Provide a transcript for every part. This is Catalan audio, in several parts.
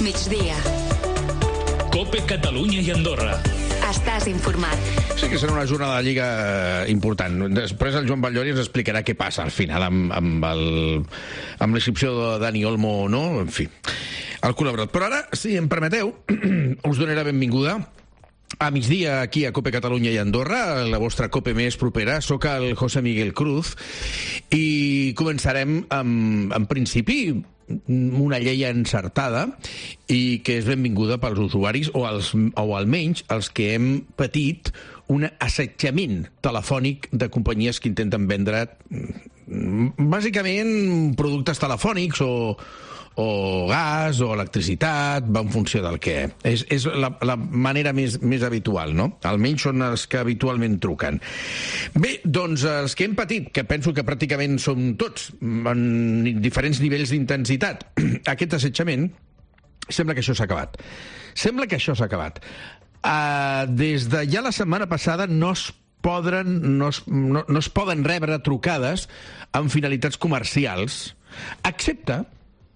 migdia. COPE Catalunya i Andorra. Estàs informat. Sí que serà una jornada de Lliga important. Després el Joan Batllori ens explicarà què passa al final amb l'inscripció de Dani Olmo o no, en fi, el col·laborat. Però ara, si em permeteu, us donaré la benvinguda a migdia aquí a COPE Catalunya i Andorra, la vostra COPE més propera. Soc el José Miguel Cruz i començarem en principi una llei encertada i que és benvinguda pels usuaris o almenys els que hem patit un assetjament telefònic de companyies que intenten vendre bàsicament productes telefònics o gas o electricitat, va en funció del que és la manera més habitual, no? Almenys són els que habitualment truquen. Bé, doncs els que hem patit, que penso que pràcticament som tots en diferents nivells d'intensitat, aquest assetjament, sembla que això s'ha acabat. Sembla que això s'ha acabat. Des de ja la setmana passada no es poden rebre trucades amb finalitats comercials, excepte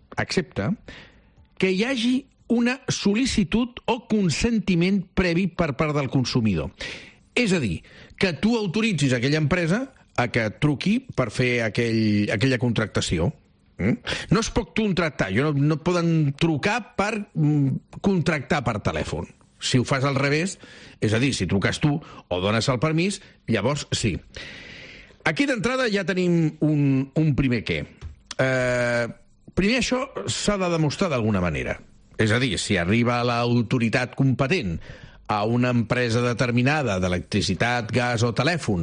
que hi hagi una sol·licitud o consentiment previ per part del consumidor. És a dir, que tu autoritzis aquella empresa a que truqui per fer aquella contractació. No es pot contractar, no poden trucar per contractar per telèfon. Si ho fas al revés, és a dir, si truques tu o dones el permís, llavors sí. Aquí d'entrada ja tenim un primer què. Primer, això s'ha de demostrar d'alguna manera. És a dir, si arriba l'autoritat competent a una empresa determinada d'electricitat, gas o telèfon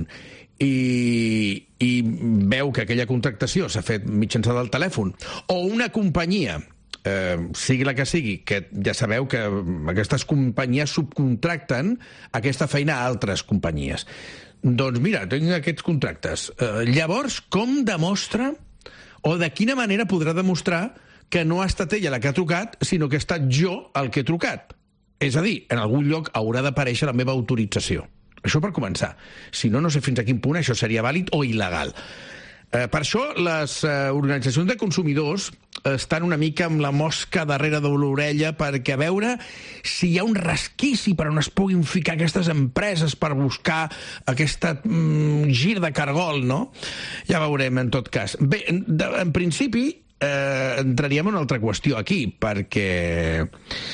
i veu que aquella contractació s'ha fet mitjançant el telèfon, o una companyia, sigui la que sigui, que ja sabeu que aquestes companyies subcontracten aquesta feina a altres companyies. Doncs mira, tinc aquests contractes. Llavors, com demostra o de quina manera podrà demostrar que no ha estat ella la que ha trucat, sinó que he estat jo el que he trucat? És a dir, en algun lloc haurà d'aparèixer la meva autorització. Això per començar. Si no, no sé fins a quin punt això seria vàlid o il·legal. Per això les organitzacions de consumidors estan una mica amb la mosca darrere de l'orella perquè a veure si hi ha un resquici per on es puguin ficar aquestes empreses per buscar aquest gir de cargol, no? Ja veurem, en tot cas. Bé, en principi entraríem en una altra qüestió aquí, perquè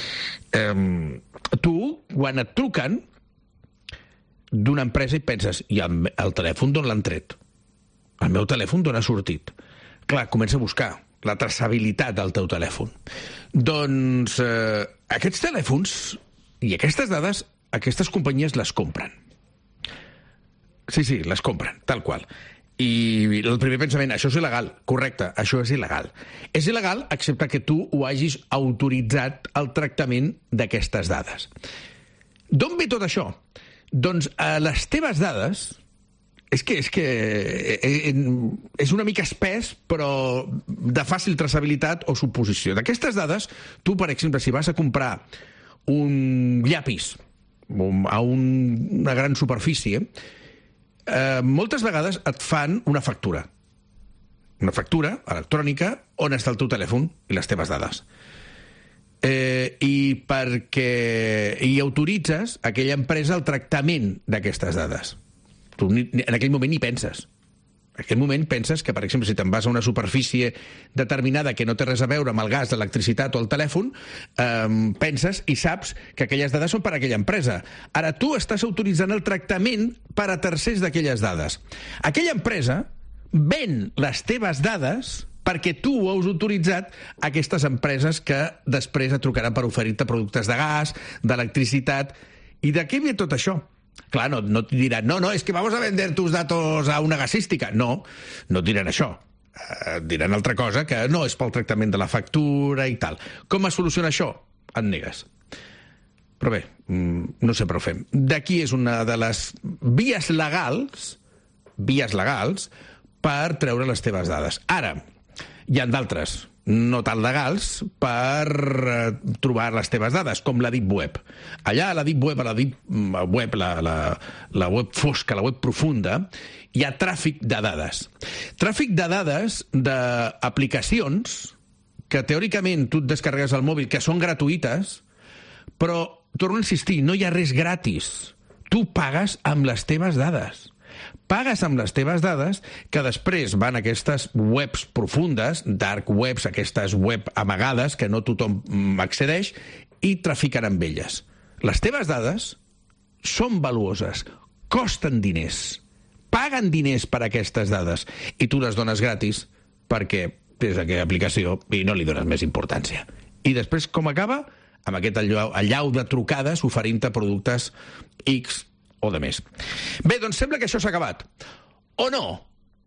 tu, quan et truquen d'una empresa i penses, i el telèfon d'on l'han tret? El meu telèfon d'on ha sortit? Clar, comença a buscar la traçabilitat del teu telèfon. Doncs aquests telèfons i aquestes dades, aquestes companyies les compren. Sí, les compren, tal qual. I el primer pensament, això és il·legal. Correcte, això és il·legal. És il·legal excepte que tu ho hagis autoritzat el tractament d'aquestes dades. D'on ve tot això? Doncs les teves dades... És que és una mica espès, però de fàcil traçabilitat o suposició. D'aquestes dades, tu, per exemple, si vas a comprar un llapis a una gran superfície, moltes vegades et fan una factura. Una factura electrònica on està el teu telèfon i les teves dades. I perquè hi autoritzes a aquella empresa el tractament d'aquestes dades. Tu en aquell moment ni penses. En aquell moment penses que, per exemple, si te'n vas a una superfície determinada que no té res a veure amb el gas, l'electricitat o el telèfon, penses i saps que aquelles dades són per a aquella empresa. Ara, tu estàs autoritzant el tractament per a tercers d'aquelles dades. Aquella empresa ven les teves dades perquè tu ho has autoritzat a aquestes empreses que després et trucaran per oferir-te productes de gas, d'electricitat. I de què ve tot això? Clar, no et diran, no, és que vamos a vender tus datos a una gasística. No et diran això. Et diran altra cosa, que no és pel tractament de la factura i tal. Com es soluciona això? Et negues. Però bé, no sempre ho fem. D'aquí és una de les vies legals per treure les teves dades. Ara, hi ha d'altres no tan legals per trobar les teves dades, com la Deep Web. Allà a la Deep Web, la web fosca, la web profunda, hi ha tràfic de dades. Tràfic de dades d'aplicacions que teòricament tu et descarregues al mòbil, que són gratuïtes, però, torno a insistir, no hi ha res gratis. Tu pagues amb les teves dades. Pagues amb les teves dades, que després van a aquestes webs profundes, dark webs, aquestes web amagades, que no tothom accedeix, i trafiquen amb elles. Les teves dades són valuoses, costen diners, paguen diners per aquestes dades, i tu les dones gratis perquè tens aquella aplicació i no li dones més importància. I després, com acaba? Amb aquest allau de trucades oferint-te productes X o de més. Bé, doncs sembla que això s'ha acabat. O no?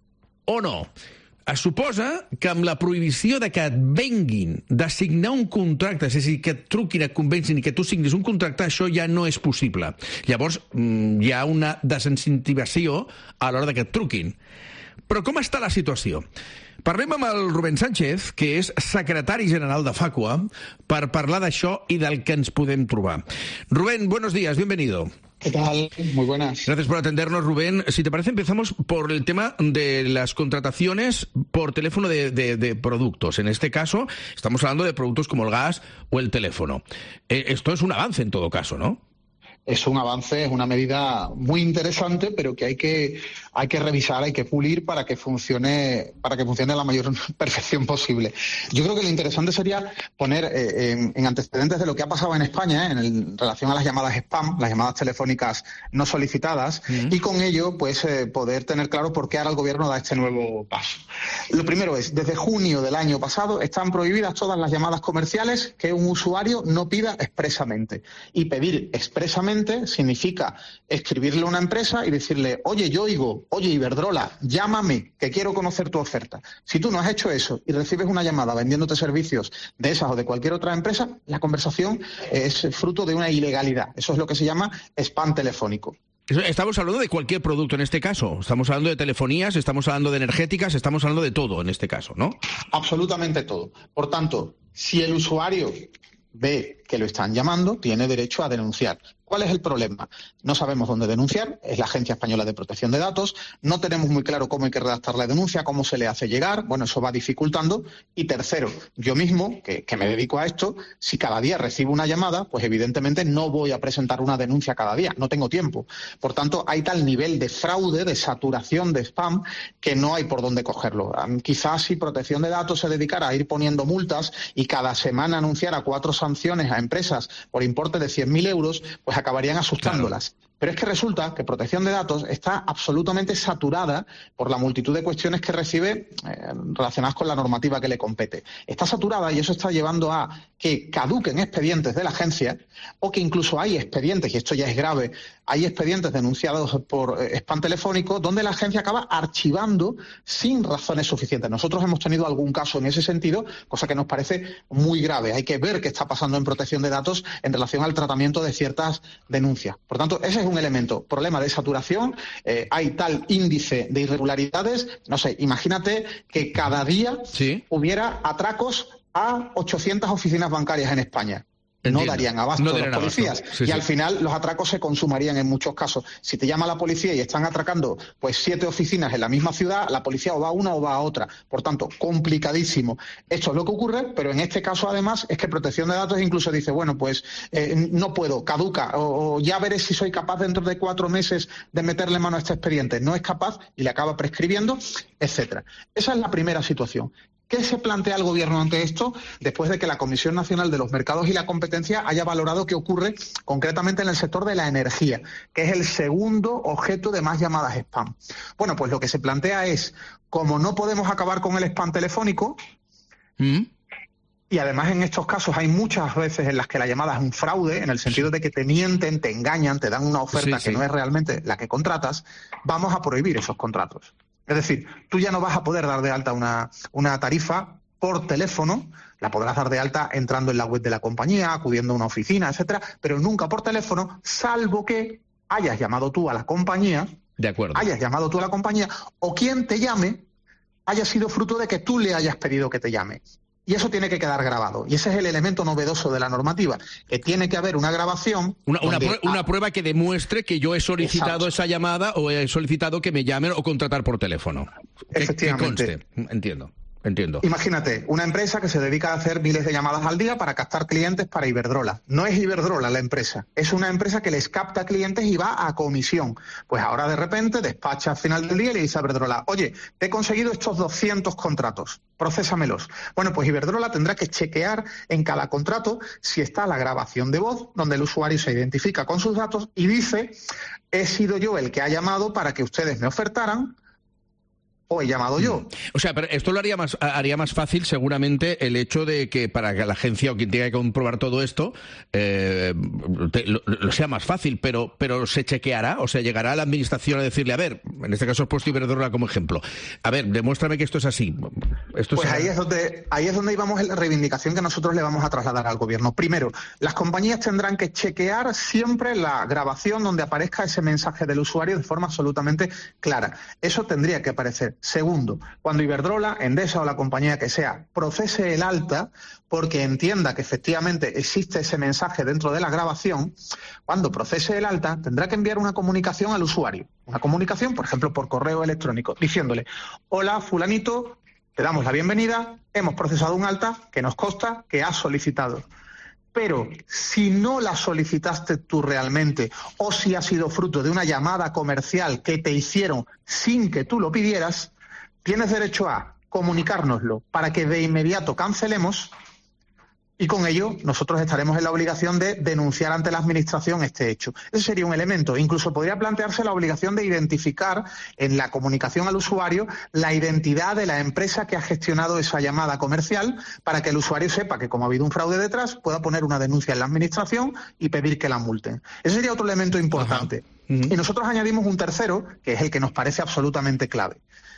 O no? Es suposa que amb la prohibició de que et venguin de signar un contracte, és a dir, que et truquin, et convencin i que tu signis un contracte, això ja no és possible. Llavors, hi ha una desincentivació a l'hora de que et truquin. Però com està la situació? Parlem amb el Rubén Sánchez, que és secretari general de Facua, per parlar d'això i del que ens podem trobar. Rubén, buenos días, bienvenido. ¿Qué tal? Muy buenas. Gracias por atendernos, Rubén. Si te parece, empezamos por el tema de las contrataciones por teléfono de productos. En este caso, estamos hablando de productos como el gas o el teléfono. Esto es un avance en todo caso, ¿no? Es un avance, es una medida muy interesante, pero que hay que revisar, hay que pulir para que funcione a la mayor perfección posible. Yo creo que lo interesante sería poner en antecedentes de lo que ha pasado en España en relación a las llamadas spam, las llamadas telefónicas no solicitadas, y con ello pues poder tener claro por qué ahora el gobierno da este nuevo paso. Lo primero es, desde junio del año pasado están prohibidas todas las llamadas comerciales que un usuario no pida expresamente. Y pedir expresamente significa escribirle a una empresa y decirle, oye Yoigo, oye Iberdrola, llámame, que quiero conocer tu oferta. Si tú no has hecho eso y recibes una llamada vendiéndote servicios de esas o de cualquier otra empresa, la conversación es fruto de una ilegalidad. Eso es lo que se llama spam telefónico. Estamos hablando de cualquier producto en este caso. Estamos hablando de telefonías, estamos hablando de energéticas, estamos hablando de todo en este caso, ¿no? Absolutamente todo. Por tanto, si el usuario ve que lo están llamando, tiene derecho a denunciar. ¿Cuál es el problema? No sabemos dónde denunciar, es la Agencia Española de Protección de Datos, no tenemos muy claro cómo hay que redactar la denuncia, cómo se le hace llegar, bueno, eso va dificultando. Y tercero, yo mismo, que me dedico a esto, si cada día recibo una llamada, pues evidentemente no voy a presentar una denuncia cada día, no tengo tiempo. Por tanto, hay tal nivel de fraude, de saturación de spam, que no hay por dónde cogerlo. Quizás si Protección de Datos se dedicara a ir poniendo multas y cada semana anunciara 4 sanciones a empresas por importe de 100.000 euros, pues acabarían asustándolas. Claro. Pero es que resulta que Protección de Datos está absolutamente saturada por la multitud de cuestiones que recibe relacionadas con la normativa que le compete. Está saturada y eso está llevando a que caduquen expedientes de la agencia o que incluso hay expedientes, y esto ya es grave, hay expedientes denunciados por spam telefónico donde la agencia acaba archivando sin razones suficientes. Nosotros hemos tenido algún caso en ese sentido, cosa que nos parece muy grave. Hay que ver qué está pasando en Protección de Datos en relación al tratamiento de ciertas denuncias. Por tanto, ese es un elemento, problema de saturación, hay tal índice de irregularidades, no sé, imagínate que cada día hubiera atracos a 800 oficinas bancarias en España. No darían abasto los policías. Y al final los atracos se consumarían en muchos casos. Si te llama la policía y están atracando pues 7 oficinas en la misma ciudad, la policía o va a una o va a otra. Por tanto, complicadísimo. Esto es lo que ocurre, pero en este caso además es que Protección de Datos incluso dice, bueno, pues no puedo, caduca, o ya veré si soy capaz dentro de 4 meses de meterle mano a este expediente. No es capaz y le acaba prescribiendo, etcétera. Esa es la primera situación. ¿Qué se plantea el gobierno ante esto? Después de que la Comisión Nacional de los Mercados y la Competencia haya valorado qué ocurre concretamente en el sector de la energía, que es el segundo objeto de más llamadas spam. Bueno, pues lo que se plantea es, como no podemos acabar con el spam telefónico, y además en estos casos hay muchas veces en las que la llamada es un fraude, en el sentido de que te mienten, te engañan, te dan una oferta que no es realmente la que contratas, vamos a prohibir esos contratos. Es decir, tú ya no vas a poder dar de alta una tarifa por teléfono, la podrás dar de alta entrando en la web de la compañía, acudiendo a una oficina, etcétera, pero nunca por teléfono, salvo que hayas llamado tú a la compañía, o quien te llame haya sido fruto de que tú le hayas pedido que te llame. Y eso tiene que quedar grabado. Y ese es el elemento novedoso de la normativa, que tiene que haber una grabación... Una prueba que demuestre que yo he solicitado esa llamada o he solicitado que me llamen o contratar por teléfono. Efectivamente. Que conste. Entiendo. entiendo. Imagínate, una empresa que se dedica a hacer miles de llamadas al día para captar clientes para Iberdrola. No es Iberdrola la empresa, es una empresa que les capta clientes y va a comisión. Pues ahora de repente despacha al final del día y le dice a Iberdrola, oye, te he conseguido estos 200 contratos, procésamelos. Bueno, pues Iberdrola tendrá que chequear en cada contrato si está la grabación de voz, donde el usuario se identifica con sus datos y dice, he sido yo el que ha llamado para que ustedes me ofertaran, o he llamado yo. O sea, pero esto lo haría más fácil seguramente el hecho de que para que la agencia o quien tenga que comprobar todo esto lo sea más fácil, pero se chequeará, o sea, llegará a la administración a decirle, a ver, en este caso he puesto Iberdrola como ejemplo, a ver, demuéstrame que esto es así. Pues ahí es donde íbamos en la reivindicación que nosotros le vamos a trasladar al gobierno. Primero, las compañías tendrán que chequear siempre la grabación donde aparezca ese mensaje del usuario de forma absolutamente clara. Eso tendría que aparecer. Segundo, cuando Iberdrola, Endesa o la compañía que sea procese el alta porque entienda que efectivamente existe ese mensaje dentro de la grabación, cuando procese el alta tendrá que enviar una comunicación al usuario. Una comunicación, por ejemplo, por correo electrónico, diciéndole, hola, fulanito, te damos la bienvenida, hemos procesado un alta que nos consta que has solicitado. Pero si no la solicitaste tú realmente o si ha sido fruto de una llamada comercial que te hicieron sin que tú lo pidieras, tienes derecho a comunicárnoslo para que de inmediato cancelemos y con ello nosotros estaremos en la obligación de denunciar ante la Administración este hecho. Ese sería un elemento. Incluso podría plantearse la obligación de identificar en la comunicación al usuario la identidad de la empresa que ha gestionado esa llamada comercial para que el usuario sepa que como ha habido un fraude detrás pueda poner una denuncia en la Administración y pedir que la multen. Ese sería otro elemento importante. Y nosotros añadimos un tercero, que es el que nos parece absolutamente clave.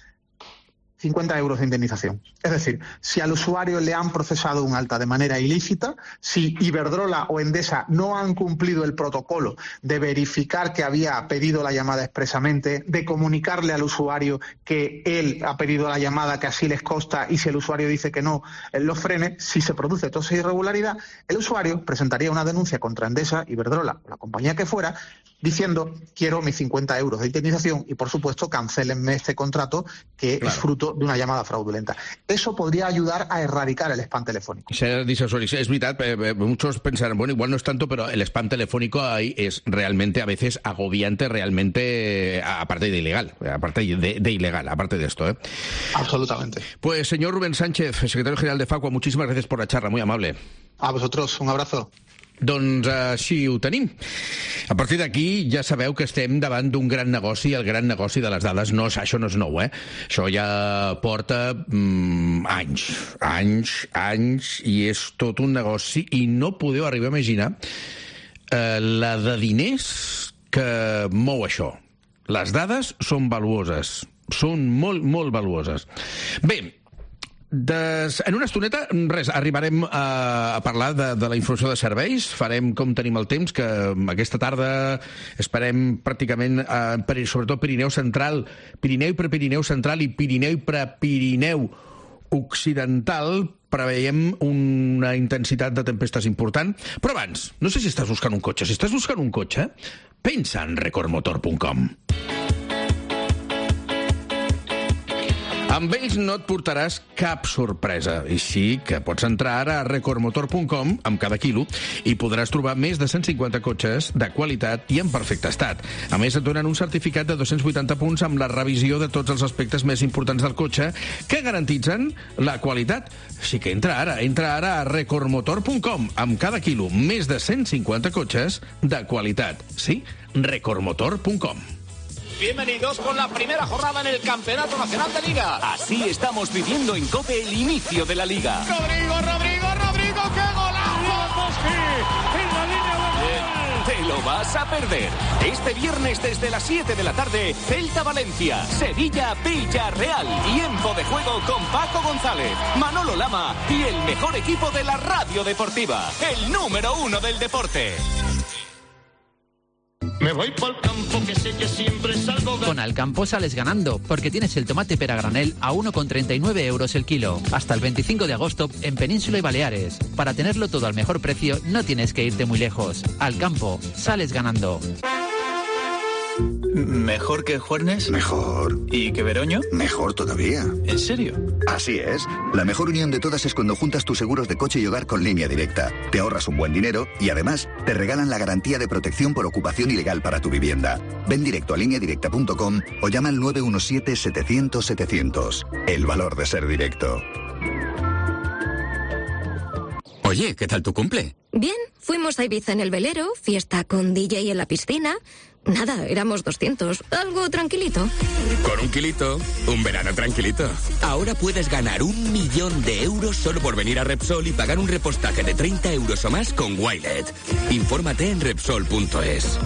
50 euros de indemnización. Es decir, si al usuario le han procesado un alta de manera ilícita, si Iberdrola o Endesa no han cumplido el protocolo de verificar que había pedido la llamada expresamente, de comunicarle al usuario que él ha pedido la llamada, que así les consta, y si el usuario dice que no, él lo frene, si se produce toda esa irregularidad, el usuario presentaría una denuncia contra Endesa, Iberdrola o la compañía que fuera, diciendo, quiero mis 50 euros de indemnización y, por supuesto, cancélenme este contrato que es fruto de una llamada fraudulenta. Eso podría ayudar a erradicar el spam telefónico. Es verdad, muchos pensarán, bueno, igual no es tanto, pero el spam telefónico ahí es realmente a veces agobiante, realmente, aparte de ilegal, aparte de esto. Absolutamente. Pues, señor Rubén Sánchez, secretario general de Facua, muchísimas gracias por la charla, muy amable. A vosotros, un abrazo. Doncs així ho tenim. A partir d'aquí ja sabeu que estem davant d'un gran negoci, el gran negoci de les dades. No, això no és nou, Això ja porta anys, i és tot un negoci, i no podeu arribar a imaginar la de diners que mou això. Les dades són valuoses, són molt, molt valuoses. Bé, en una estoneta, arribarem a parlar de la informació de serveis, farem com tenim el temps, que aquesta tarda esperem pràcticament, sobretot Pirineu Central, Pirineu i Prepirineu Central i Pirineu i Prepirineu Occidental, preveiem una intensitat de tempestes important. Però abans, no sé si estàs buscant un cotxe. Si estàs buscant un cotxe, pensa en recordmotor.com. Amb ells no et portaràs cap sorpresa, i sí que pots entrar ara a recordmotor.com amb cada quilo i podràs trobar més de 150 cotxes de qualitat i en perfecte estat. A més, et donen un certificat de 280 punts amb la revisió de tots els aspectes més importants del cotxe que garantitzen la qualitat. Així que entra ara a recordmotor.com amb cada quilo més de 150 cotxes de qualitat. Sí, recordmotor.com. Bienvenidos con la primera jornada en el Campeonato Nacional de Liga. Así estamos viviendo en COPE el inicio de la Liga. Rodrigo, ¡qué golazo! En la línea Te lo vas a perder. Este viernes desde las 7 de la tarde, Celta-Valencia, Sevilla-Villarreal. Tiempo de juego con Paco González, Manolo Lama y el mejor equipo de la radio deportiva. El número 1 del deporte. Me voy pa'l campo que sé que siempre salgo ganando. Con Alcampo sales ganando, porque tienes el tomate pera granel a 1,39 euros el kilo. Hasta el 25 de agosto en Península y Baleares. Para tenerlo todo al mejor precio, no tienes que irte muy lejos. Alcampo, sales ganando. ¿Mejor que Juernes? Mejor. ¿Y que Veroño? Mejor todavía. ¿En serio? Así es. La mejor unión de todas es cuando juntas tus seguros de coche y hogar con Línea Directa. Te ahorras un buen dinero y además te regalan la garantía de protección por ocupación ilegal para tu vivienda. Ven directo a lineadirecta.com o llama al 917-700-700. El valor de ser directo. Oye, ¿qué tal tu cumple? Bien, fuimos a Ibiza en el velero, fiesta con DJ en la piscina. Nada, éramos 200, algo tranquilito. Con un kilito, un verano tranquilito. Ahora puedes ganar 1 millón de euros solo por venir a Repsol y pagar un repostaje de 30 euros o más con Wilet. Infórmate en Repsol.es.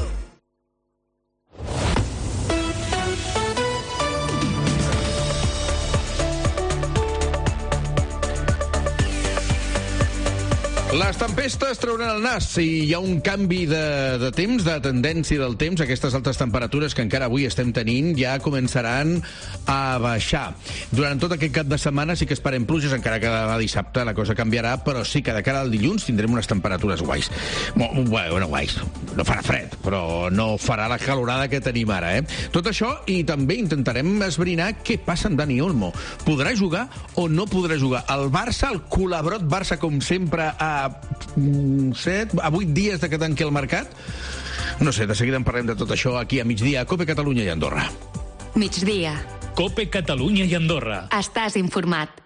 Les tempestes trauran el nas i hi ha un canvi de temps, de tendència del temps. Aquestes altes temperatures que encara avui estem tenint ja començaran a baixar. Durant tot aquest cap de setmana sí que esperem pluges, encara que demà dissabte la cosa canviarà, però sí que de cara al dilluns tindrem unes temperatures guais. Bueno, guais. No farà fred, però no farà la calorada que tenim ara, Tot això, i també intentarem esbrinar què passa amb Dani Olmo. Podrà jugar o no podrà jugar? El Barça, el culabrot Barça, com sempre, a 8 dies de que tanqui el mercat? No sé, de seguida en parlem de tot això aquí a migdia, a COPE Catalunya i Andorra. Migdia. COPE Catalunya i Andorra. Estàs informat.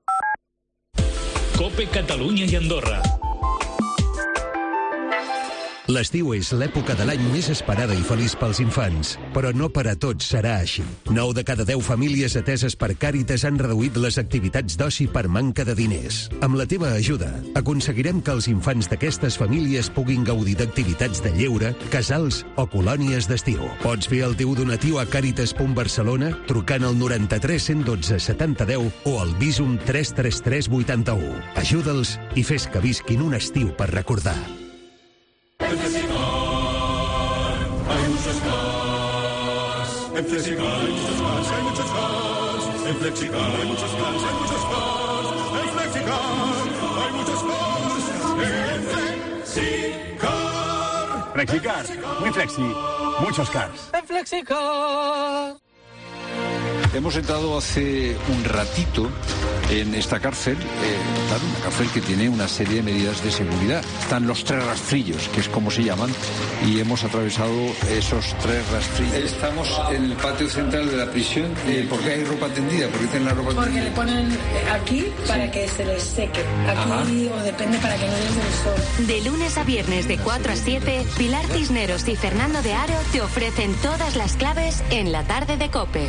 COPE Catalunya i Andorra. L'estiu és l'època de l'any més esperada i feliç pels infants, però no per a tots serà així. 9 de cada 10 famílies ateses per Càritas han reduït les activitats d'oci per manca de diners. Amb la teva ajuda, aconseguirem que els infants d'aquestes famílies puguin gaudir d'activitats de lleure, casals o colònies d'estiu. Pots fer el teu donatiu a Càritas.Barcelona trucant al 93 112 7010 o al Bizum 333 81. Ajuda'ls i fes que visquin un estiu per recordar. En Flexicar hay muchos cars. En Flexicar hay muchos cars, hay muchos cars. En Flexicar hay muchos cars, hay muchos cars. En Flexicar hay muchos cars. En Flexicar. Flexicar, muy flexi, muchos cars. En Flexicar. Hemos entrado hace un ratito en esta cárcel, claro, una cárcel que tiene una serie de medidas de seguridad. Están los 3 rastrillos, que es como se llaman, y hemos atravesado esos 3 rastrillos. Estamos en el patio central de la prisión. ¿Por qué hay ropa tendida? ¿Por qué tienen la ropa tendida? Porque le ponen aquí para que se les seque. Aquí o depende para que no les dé el sol. De lunes a viernes de 4 a 7, Pilar Cisneros y Fernando de Aro te ofrecen todas las claves en la tarde de COPE.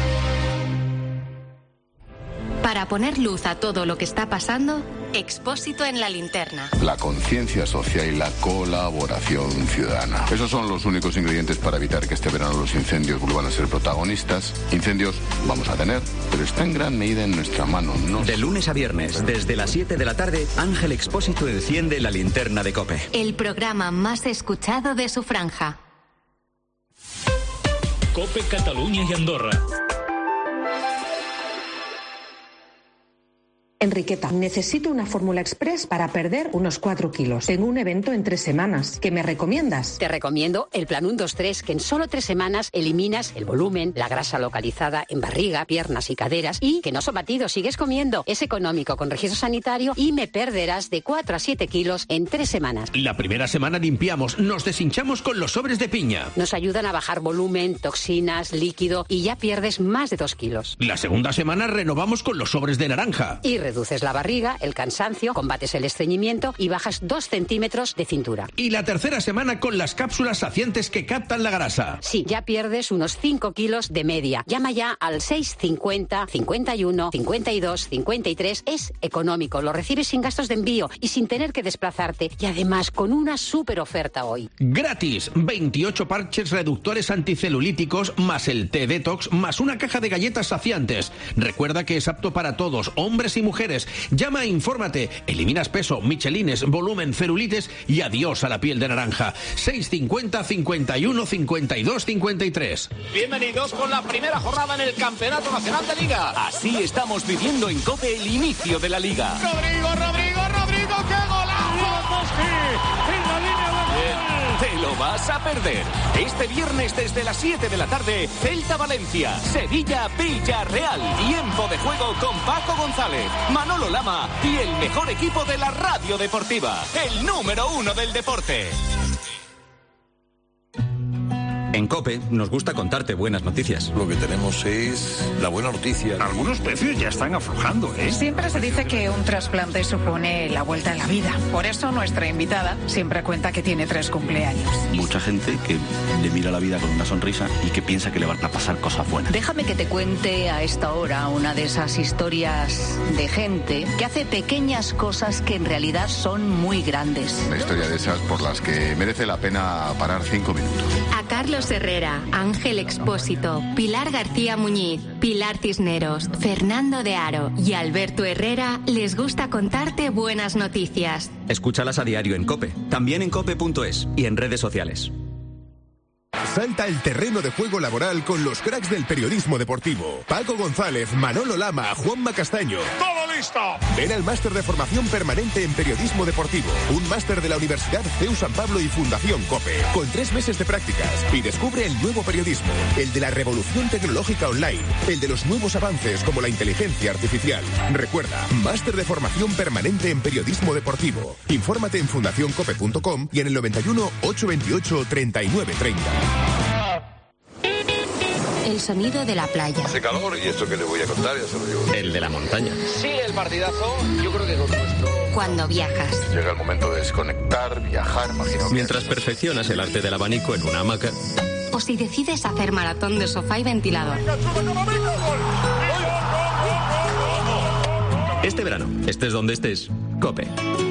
Para poner luz a todo lo que está pasando, Expósito en la linterna. La conciencia social y la colaboración ciudadana. Esos son los únicos ingredientes para evitar que este verano los incendios vuelvan a ser protagonistas. Incendios vamos a tener, pero está en gran medida en nuestra mano. De lunes a viernes, desde las 7 de la tarde, Ángel Expósito enciende la linterna de COPE. El programa más escuchado de su franja. COPE Catalunya y Andorra. Enriqueta, necesito una fórmula express para perder unos 4 kilos. Tengo un evento en 3 semanas. ¿Qué me recomiendas? Te recomiendo el Plan 1-2-3, que en solo 3 semanas eliminas el volumen, la grasa localizada en barriga, piernas y caderas, y que no son batidos, sigues comiendo. Es económico, con registro sanitario, y me perderás de 4 a 7 kilos en 3 semanas. La primera semana limpiamos, nos deshinchamos con los sobres de piña. Nos ayudan a bajar volumen, toxinas, líquido, y ya pierdes más de 2 kilos. La segunda semana renovamos con los sobres de naranja. Y reduces la barriga, el cansancio, combates el estreñimiento y bajas 2 centímetros de cintura. Y la tercera semana con las cápsulas saciantes que captan la grasa. Sí, ya pierdes unos 5 kilos de media. Llama ya al 650 51 52 53. Es económico, lo recibes sin gastos de envío y sin tener que desplazarte. Y además con una súper oferta hoy. Gratis, 28 parches reductores anticelulíticos más el té detox más una caja de galletas saciantes. Recuerda que es apto para todos, hombres y mujeres. Llama e infórmate. Eliminas peso, michelines, volumen, celulites y adiós a la piel de naranja. 650 51 52 53. Bienvenidos con la primera jornada en el Campeonato Nacional de Liga. Así estamos viviendo en COPE el inicio de la Liga. Rodrigo, qué golazo. En la línea de gol. te lo vas a perder. Este viernes desde las 7 de la tarde, Celta Valencia, Sevilla Villarreal. Tiempo de juego con Paco González, Manolo Lama y el mejor equipo de la radio deportiva, el número 1 del deporte. En COPE nos gusta contarte buenas noticias. Lo que tenemos es la buena noticia. Algunos precios ya están aflojando, ¿eh? Siempre se dice que un trasplante supone la vuelta a la vida. Por eso nuestra invitada siempre cuenta que tiene 3 cumpleaños. Mucha gente que le mira la vida con una sonrisa y que piensa que le van a pasar cosas buenas. Déjame que te cuente a esta hora una de esas historias de gente que hace pequeñas cosas que en realidad son muy grandes. Una historia de esas por las que merece la pena parar 5 minutos. A Carlos Herrera, Ángel Expósito, Pilar García Muñiz, Pilar Cisneros, Fernando de Aro y Alberto Herrera les gusta contarte buenas noticias. Escúchalas a diario en COPE, también en cope.es y en redes sociales. Salta el terreno de juego laboral con los cracks del periodismo deportivo. Paco González, Manolo Lama, Juanma Castaño. ¡Todo listo! Ven al máster de formación permanente en periodismo deportivo. Un máster de la Universidad CEU San Pablo y Fundación COPE. Con 3 meses de prácticas. Y descubre el nuevo periodismo. El de la revolución tecnológica online. El de los nuevos avances como la inteligencia artificial. Recuerda, máster de formación permanente en periodismo deportivo. Infórmate en fundacioncope.com y en el 91 828 3930. El sonido de la playa. Hace calor y esto que le voy a contar ya se lo digo. El de la montaña. Sí, el partidazo, yo creo que con nuestro... Cuando viajas. Llega el momento de desconectar, viajar, imagino. Mientras perfeccionas el arte del abanico en una hamaca. O si decides hacer maratón de sofá y ventilador. Este verano, estés donde estés, COPE.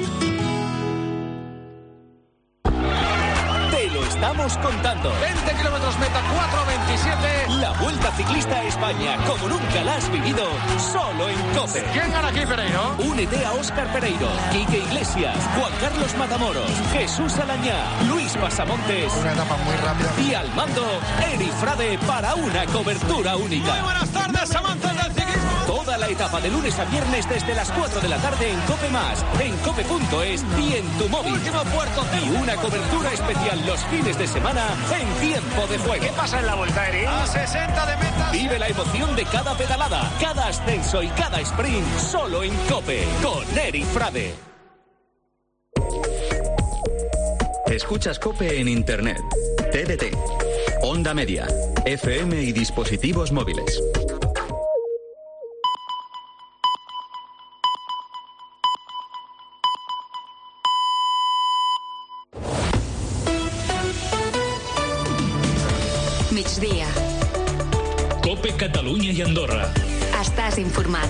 Estamos contando. 20 kilómetros meta, 4:27. La Vuelta Ciclista a España, como nunca la has vivido, solo en COPE. ¿Quién gana aquí, Pereiro? Únete a Óscar Pereiro, Quique Iglesias, Juan Carlos Matamoros, Jesús Alañá, Luis Pasamontes. Una etapa muy rápida. Y al mando, Eri Frade para una cobertura única. Muy buenas tardes, amantes del ciclismo. Toda la etapa de lunes a viernes desde las 4 de la tarde en COPE+, en cope.es y en tu móvil. Último puerto. Y una cobertura especial los fines de semana en Tiempo de Juego. ¿Qué pasa en la Vuelta, Eri? A 60 de meta. Vive la emoción de cada pedalada, cada ascenso y cada sprint solo en COPE con Eri Frade. Escuchas COPE en Internet, TDT, Onda Media, FM y dispositivos móviles. Migdia. COPE Catalunya i Andorra. Estàs informat.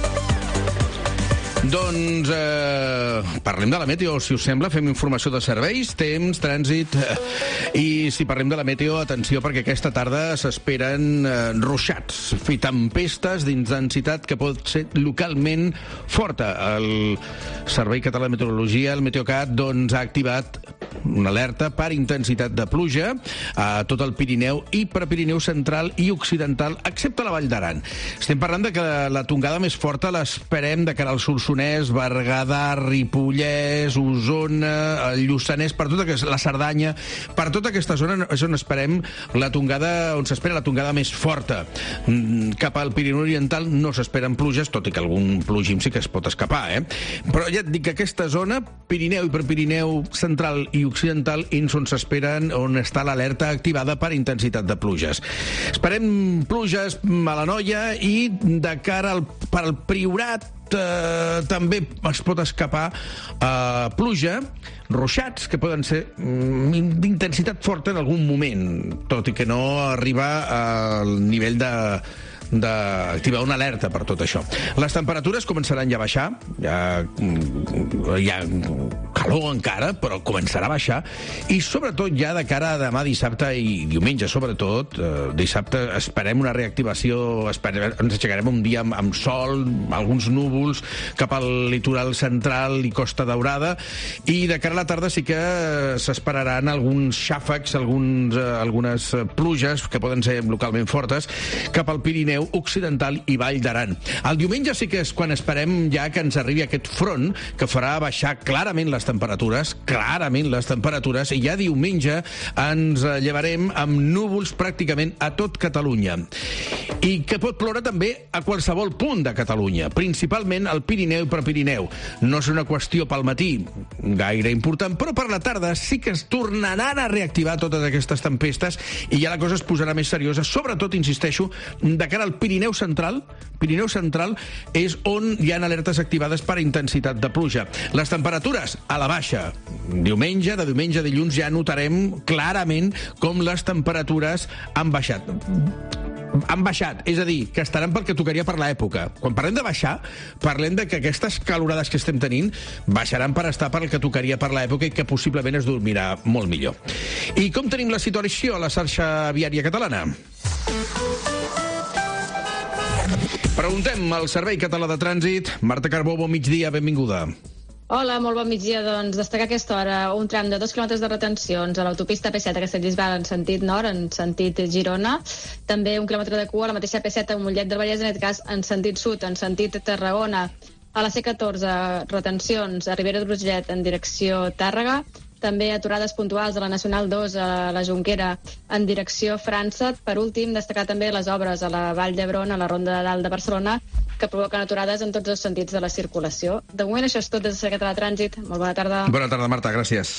Doncs parlem de la meteo, si us sembla. Fem informació de serveis, temps, trànsit. I si parlem de la meteo, atenció, perquè aquesta tarda s'esperen ruixats i tempestes d'intensitat que pot ser localment forta. El Servei Català de Meteorologia, el Meteocat, doncs, ha activat una alerta per intensitat de pluja a tot el Pirineu i Prepirineu central i occidental, excepte la Vall d'Aran. Estem parlant de que la tongada més forta l'esperem de cara al Solsonès, Berguedà, Ripollès, Osona, el Lluçanès, per tota la Cerdanya, per tota aquesta zona és on esperem la tongada, on s'espera la tongada més forta. Cap al Pirineu Oriental no s'esperen pluges, tot i que algun plogim sí que es pot escapar, Però ja et dic que aquesta zona, Pirineu i Prepirineu central i occidental, és on s'esperen, on està l'alerta activada per intensitat de pluges. Esperem pluges a l'Anoia i de cara per al Priorat també es pot escapar pluja, ruixats que poden ser d'intensitat forta en algun moment, tot i que no arriba al nivell d'activar una alerta per tot això. Les temperatures començaran ja a baixar, hi ha calor encara, però començarà a baixar, i sobretot ja de cara a demà dissabte i diumenge, sobretot dissabte esperem una reactivació, ens aixecarem un dia amb sol, alguns núvols cap al litoral central i Costa Daurada, i de cara a la tarda sí que s'esperaran alguns xàfecs, algunes pluges que poden ser localment fortes cap al Pirineu Occidental i Vall d'Aran. El diumenge sí que és quan esperem ja que ens arribi aquest front que farà baixar clarament les temperatures temperatures, clarament les temperatures, i ja diumenge ens llevarem amb núvols pràcticament a tot Catalunya. I que pot ploure també a qualsevol punt de Catalunya, principalment al Pirineu i Prepirineu. No és una qüestió pel matí gaire important, però per la tarda sí que es tornaran a reactivar totes aquestes tempestes i ja la cosa es posarà més seriosa, sobretot, insisteixo, de cara al Pirineu Central. Pirineu Central és on hi ha alertes activades per intensitat de pluja. Les temperatures a la baixa. De diumenge a dilluns ja notarem clarament com les temperatures han baixat. Han baixat, és a dir, que estaran pel que tocaria per l'època. Quan parlem de baixar, parlem de que aquestes calorades que estem tenint baixaran per estar per el que tocaria per l'època i que possiblement es dormirà molt millor. I com tenim la situació a la xarxa viària catalana? Preguntem al Servei Català de Trànsit. Marta Carbó, bon migdia, benvinguda. Hola, molt bon migdia. Doncs destacar a aquesta hora un tram de 2 quilòmetres de retencions a l'autopista P7 a Castellbisbal en sentit nord, en sentit Girona. També 1 quilòmetre de cua a la mateixa P7 a Mollet del Vallès, en aquest cas en sentit sud, en sentit Tarragona. A la C14, retencions a Ribera d'Urgellet en direcció Tàrrega. També aturades puntuals a la Nacional 2 a la Jonquera en direcció França. Per últim, destacar també les obres a la Vall d'Hebron, a la Ronda de Dalt de Barcelona, que provoquen aturades en tots els sentits de la circulació. De moment això és tot des de Servei Català de Trànsit. Molt bona tarda. Bona tarda, Marta, gràcies.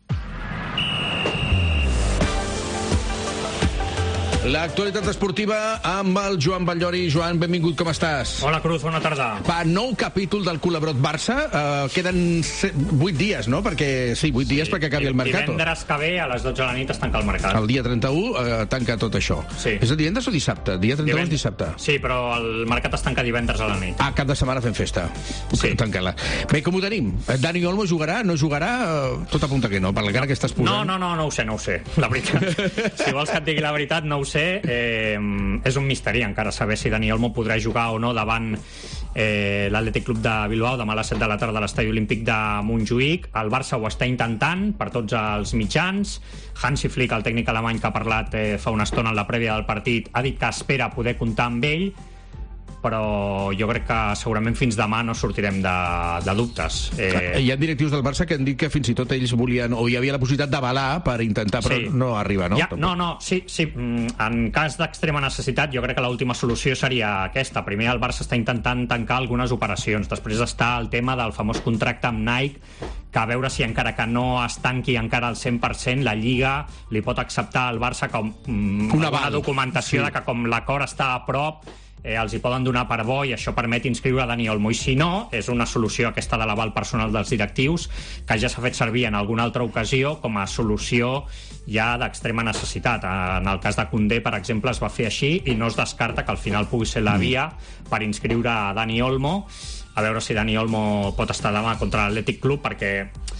L'actualitat esportiva amb el Joan Batllori. Joan, benvingut, com estàs? Hola, Cruz, bona tarda. Va, nou capítol del Culebrot Barça. Queden 8 dies, no? Perquè, sí, 8 dies perquè acabi el mercat. Divendres que ve a les 12 de la nit es tanca el mercat. El dia 31 tanca tot això. Sí. És el divendres o dissabte? Dia 31 és dissabte. Sí, però el mercat es tanca divendres a la nit. Cap de setmana fem festa. Sí. Tanca-la. Bé, com ho tenim? Dani Olmo jugarà? No jugarà? Tot apunta que no, per la cara que estàs posant. No ho sé, la veritat. Si vols que et digui la veritat, no ho sé. És un misteri encara saber si Dani Olmo podrà jugar o no davant l'Atlètic Club de Bilbao demà a les 7 de la tarda a l'Estadi Olímpic de Montjuïc. El Barça ho està intentant per tots els mitjans. Hansi Flick, el tècnic alemany que ha parlat fa una estona en la prèvia del partit, ha dit que espera poder comptar amb ell, però jo crec que segurament fins demà no sortirem de dubtes. Hi ha directius del Barça que han dit que fins i tot ells volien, o hi havia la possibilitat d'avalar per intentar, però sí. No arriba, no? Sí. En cas d'extrema necessitat, jo crec que l'última solució seria aquesta. Primer el Barça està intentant tancar algunes operacions. Després està el tema del famós contracte amb Nike, que a veure si encara que no es tanqui encara al 100%, la Lliga li pot acceptar al Barça com una documentació de que com l'acord està a prop, els hi poden donar per bo i això permet inscriure Dani Olmo. I si no, és una solució aquesta de l'aval personal dels directius, que ja s'ha fet servir en alguna altra ocasió com a solució ja d'extrema necessitat. En el cas de Koundé, per exemple, es va fer així i no es descarta que al final pugui ser la via per inscriure a Dani Olmo. A veure si Dani Olmo pot estar demà contra l'Atlètic Club, perquè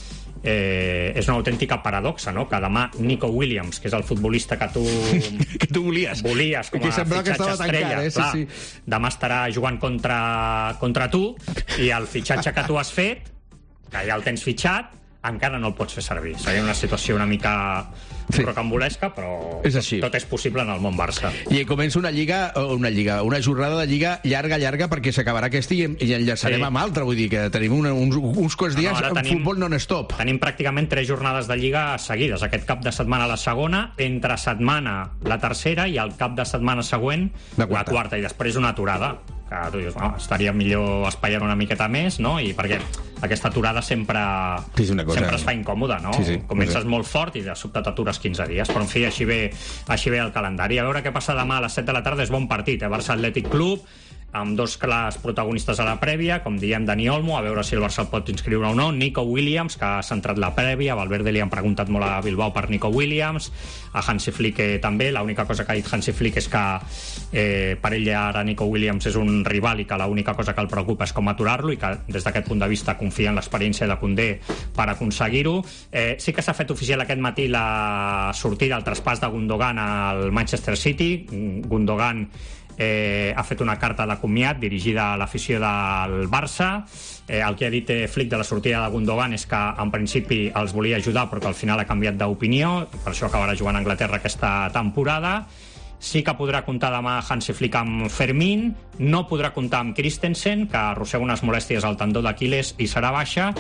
és una autèntica paradoxa, no? Que demà Nico Williams, que és el futbolista que tu volies com a fitxatge estrella, demà estarà jugant contra tu, i el fitxatge que tu has fet, que ja el tens fitxat, encara no el pots fer servir. Seria una situació una mica rocambolesca, però és així. Tot és possible en el món Barça. I comença una jornada de lliga llarga, perquè s'acabarà aquesta i enllaçarem amb altra. Vull dir que tenim uns quants dies amb futbol non-stop. Tenim pràcticament 3 jornades de lliga seguides. Aquest cap de setmana la segona, entre setmana la tercera i el cap de setmana següent la quarta, i després una aturada. Que tu dius, estaria millor espaiar una miqueta més, no? I perquè aquesta aturada sempre es fa incòmoda, no? Comences molt fort i de sobte t'atures 15 dies, però en fi, així ve el calendari. A veure què passa demà a les 7 de la tarda. És bon partit, Barça Atlètic Club, amb dos clars protagonistes a la prèvia, com diem Dani Olmo, a veure si el Barça el pot inscriure o no, Nico Williams, que ha centrat la prèvia, a Valverde li han preguntat molt a Bilbao per Nico Williams, a Hansi Flick també. L'única cosa que ha dit Hansi Flick és que per ell ara Nico Williams és un rival i que l'única cosa que el preocupa és com aturar-lo, i que des d'aquest punt de vista confia en l'experiència de Koundé per aconseguir-ho. Sí que s'ha fet oficial aquest matí la sortida, el traspàs de Gundogan al Manchester City. Gundogan ha fet una carta de comiat dirigida a l'afició del Barça. El que ha dit Flick de la sortida de Gundogan és que en principi els volia ajudar, però que al final ha canviat d'opinió, per això acabarà jugant a Anglaterra aquesta temporada. Sí que podrà comptar demà Hansi Flick amb Fermín, no podrà comptar amb Christensen, que arrossega unes molèsties al tendó d'Aquiles i serà baixa,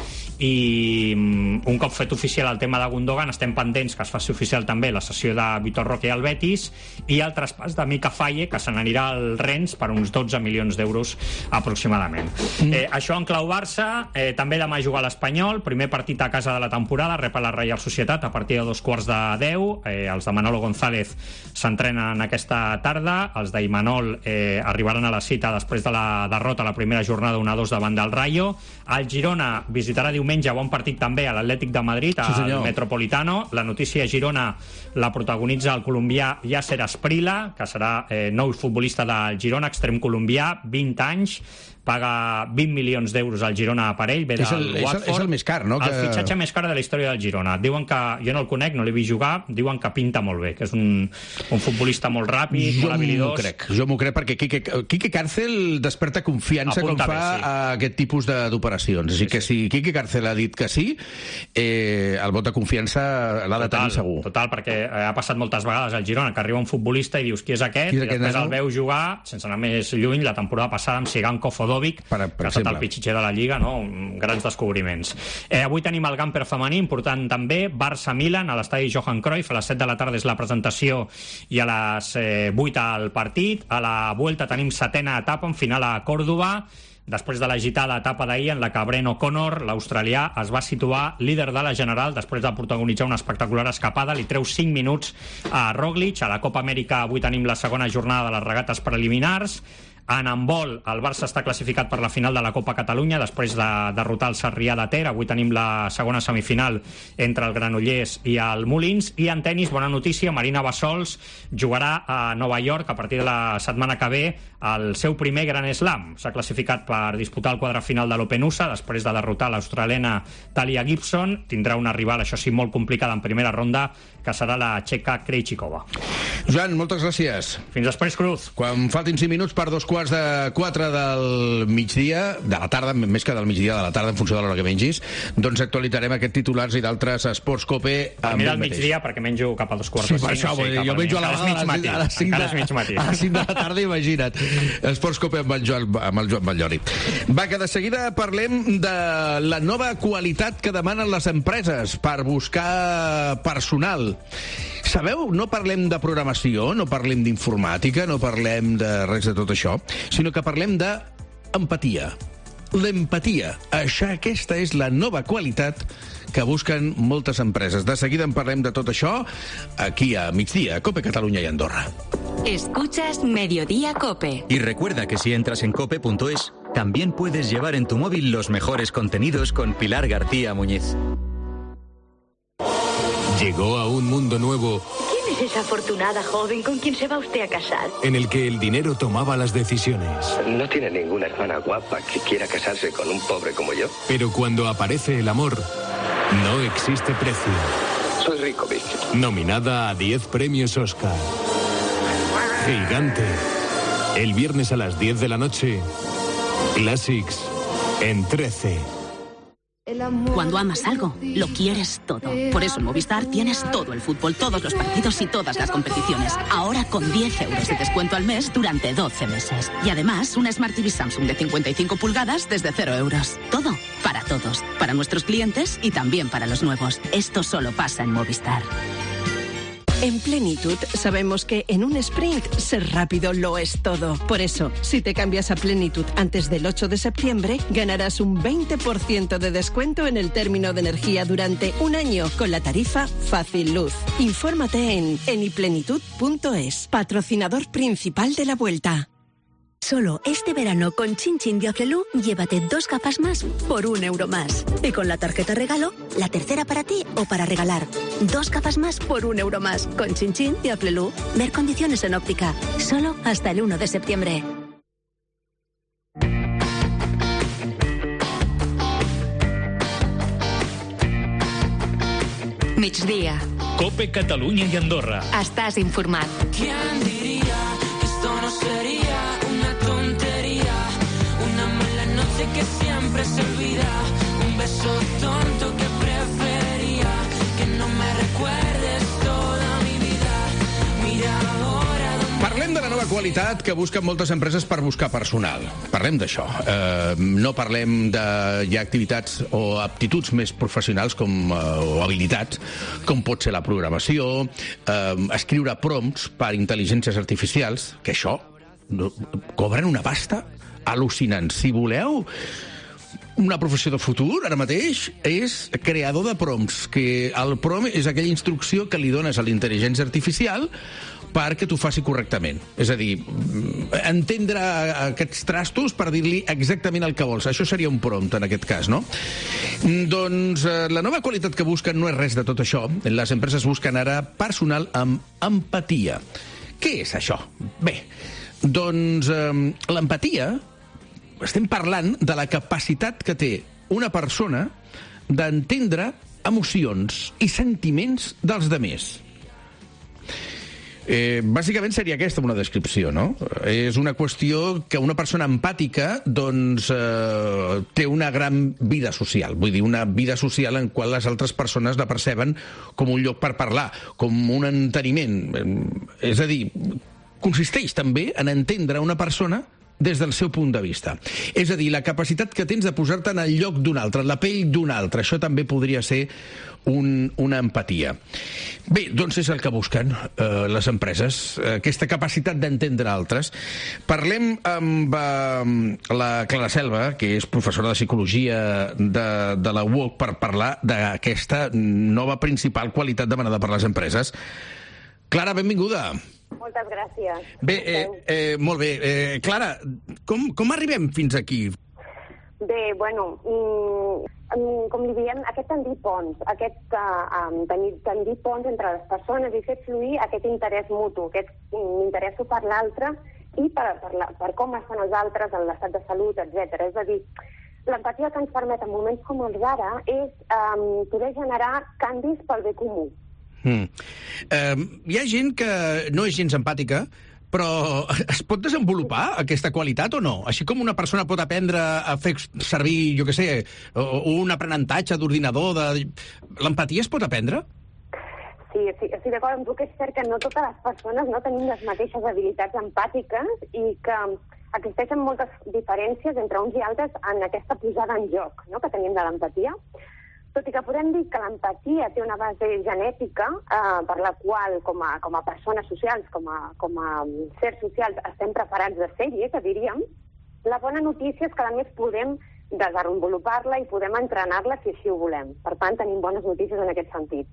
i un cop fet oficial el tema de Gundogan, estem pendents que es faci oficial també la cessió de Vitor Roque al Betis i el traspàs de Mika Faye, que se n'anirà al Rennes per uns 12 milions d'euros aproximadament. Això en clau Barça. També demà juga a l'Espanyol, primer partit a casa de la temporada, rep a la Reial Societat a partir de 2:45. Els de Manolo González s'entrenen aquesta tarda, els d'Imanol arribaran a la cita després de la derrota a la primera jornada 1-2 davant del Rayo. El Girona visitarà diumenge bon partit també a l'Atlètic de Madrid, al Metropolitano. La notícia a Girona la protagonitza el colombià Yasser Asprilla, que serà nou futbolista del Girona, extrem colombià, 20 anys, paga 20 milions d'euros al Girona per ell, ve del Watford. És el més car, no? El fitxatge més car de la història del Girona. Diuen que, jo no el conec, no l'he vist jugar, diuen que pinta molt bé, que és un futbolista molt ràpid, molt habilidós. Jo m'ho crec, perquè Quique Cárcel desperta confiança quan fa aquest tipus d'operacions. Així que si Quique Cárcel ha dit que sí, el vot de confiança l'ha de tenir segur. Total, perquè ha passat moltes vegades al Girona, que arriba un futbolista i dius qui és aquest, i després el veu jugar, sense anar més lluny, la temporada passada amb Sigan Kofodovic, que ha estat el pitxitxer de la Lliga, no? Grans descobriments. Avui tenim el Gamper femení, important també, Barça-Milan, a l'estadi Johan Cruyff, a les 7 de la tarda és la presentació i a les 8 al partit. A la Vuelta tenim 7ª etapa, en final a Còrdova, després de l'agitada etapa d'ahir en la que Brent O'Connor, l'australià, es va situar líder de la general després de protagonitzar una espectacular escapada. Li treu 5 minuts a Roglic. A la Copa Amèrica avui tenim la segona jornada de les regates preliminars. En handbol, el Barça està classificat per la final de la Copa Catalunya després de derrotar el Sarrià de Ter. Avui tenim la segona semifinal entre el Granollers i el Molins. I en tenis, bona notícia, Marina Bassols jugarà a Nova York a partir de la setmana que ve el seu primer Gran Slam. S'ha classificat per disputar el quadre final de l'Open USA després de derrotar l'australiana Talia Gibson. Tindrà una rival, això sí, molt complicada en primera ronda, que serà la txeca Krejcikova. Joan, moltes gràcies. Fins després, Cruz. Quan faltin 5 minuts per 3:45 del migdia, de la tarda, més que del migdia, de la tarda, en funció de l'hora que mengis, doncs actualitzarem aquests titulars i d'altres Esports Cope. Mira el migdia, perquè menjo cap a 4:45. Sí, per això, jo menjo a les 5 de la tarda, imagina't. Esports Cope amb el Joan Batllori. Va, que de seguida parlem de la nova qualitat que demanen les empreses per buscar personal. Sabeu, no parlem de programació, no parlem d'informàtica, no parlem de res de tot això, sinó que parlem d'empatia. L'empatia. Aquesta és la nova qualitat que busquen moltes empreses. De seguida en parlem de tot això aquí a Migdia, Cope Catalunya i Andorra. Escuchas Mediodía Cope. Y recuerda que si entras en cope.es, también puedes llevar en tu móvil los mejores contenidos con Pilar García Muñiz. Llegó a un mundo nuevo. ¿Quién es esa afortunada joven con quien se va usted a casar? En el que el dinero tomaba las decisiones. No tiene ninguna hermana guapa que quiera casarse con un pobre como yo. Pero cuando aparece el amor, no existe precio. Soy rico, Vic. Nominada a 10 premios Oscar. Gigante. El viernes a las 10 de la noche. Classics en 13. Cuando amas algo, lo quieres todo. Por eso en Movistar tienes todo el fútbol, todos los partidos y todas las competiciones. Ahora con 10 euros de descuento al mes durante 12 meses. Y además, una Smart TV Samsung de 55 pulgadas desde 0 euros. Todo para todos. Para nuestros clientes y también para los nuevos. Esto solo pasa en Movistar. En Plenitud sabemos que en un sprint ser rápido lo es todo. Por eso, si te cambias a Plenitud antes del 8 de septiembre, ganarás un 20% de descuento en el término de energía durante un año con la tarifa Fácil Luz. Infórmate en eniplenitud.es, patrocinador principal de la Vuelta. Solo este verano con Chin Chin de Aflelu, llévate 2 gafas más por 1 euro más. Y con la tarjeta regalo, la tercera para ti o para regalar. 2 gafas más por 1 euro más. Con Chin Chin de Aflelu. Ver condiciones en óptica. Solo hasta el 1 de septiembre. Migdia. Cope Catalunya i Andorra. Estàs informat. ¿Quién diría que esto no sería una tontería? Una mala noche que siempre se olvida. Un beso tonto que prefería que no me recuerdes toda mi vida. Mira ahora dónde qualitat que busquen moltes empreses per buscar personal. Parlem d'això. No parlem de ja activitats o aptituds més professionals o habilitats, com pot ser la programació, escriure prompts per intel·ligències artificials, que això cobren una pasta al·lucinant. Si voleu una professió de futur, ara mateix, és creador de prompts, que el prompt és aquella instrucció que li dones a la intel·ligència artificial perquè t'ho faci correctament. És a dir, entendre aquests trastos per dir-li exactament el que vols. Això seria un prompt, en aquest cas, no? Doncs la nova qualitat que busquen no és res de tot això. Les empreses busquen ara personal amb empatia. Què és això? Bé, doncs l'empatia, estem parlant de la capacitat que té una persona d'entendre emocions i sentiments dels demés. Bàsicament seria aquesta una descripció, no? És una qüestió que una persona empàtica doncs té una gran vida social, vull dir, una vida social en qual les altres persones la perceben com un lloc per parlar, com un enteniment. És a dir, consisteix també en entendre una persona des del seu punt de vista. És a dir, la capacitat que tens de posar-te en el lloc d'un altre, en la pell d'un altre. Això també podria ser una empatia. Bé, doncs és el que busquen les empreses, aquesta capacitat d'entendre altres. Parlem amb la Clara Selva, que és professora de psicologia de la UOC, per parlar d'aquesta nova principal qualitat demanada per les empreses. Clara, benvinguda. Moltes gràcies. Bé, molt bé. Clara, com arribem fins aquí? Bé, bueno, com li diem, aquest tendir ponts, tendir ponts entre les persones i fer fluir aquest interès mutu, aquest interès per l'altre i per com estan els altres en l'estat de salut, etc. És a dir, l'empatia que ens permet en moments com els d'ara és poder generar canvis pel bé comú. Hi ha gent que no és gens empàtica, però es pot desenvolupar aquesta qualitat o no? Així com una persona pot aprendre a fer servir, jo què sé, un aprenentatge d'ordinador, l'empatia es pot aprendre? Sí, estic d'acord amb tu que és cert que no totes les persones no tenim les mateixes habilitats empàtiques i que existeixen moltes diferències entre uns i altres en aquesta posada en joc, no?, que tenim de l'empatia. Tot i que podem dir que l'empatia té una base genètica per la qual, com a persones socials, com a sers socials, estem preparats de sèrie, que diríem, la bona notícia és que a més podem desenvolupar-la i podem entrenar-la si així ho volem. Per tant, tenim bones notícies en aquest sentit.